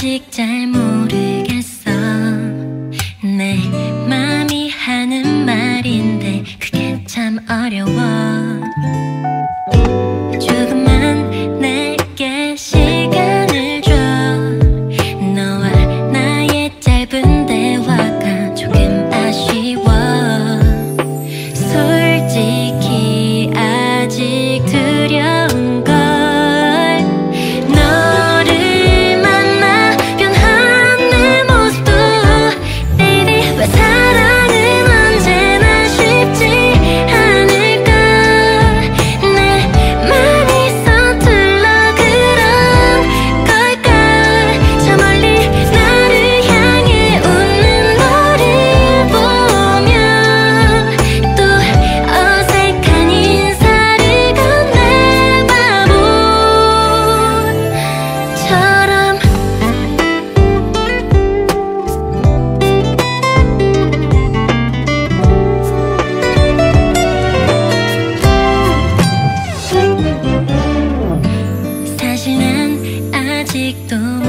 아직 잘 모르겠어. 내 맘이 하는 말인데 그게 참 어려워. 조금만 내게 시간을 줘. 너와 나의 짧은 대화가 조금 아쉬워. 솔직히 아직 두려운 걸. 너를 만나 변한 내 모습도 Baby, 왜 사랑은 언제나 쉽지 않을까. 내 맘이 서툴러 그런 걸까. 저 멀리 나를 향해 웃는 너를 보면 또 어색한 인사를 건네 바보처럼. 사실 난 아직도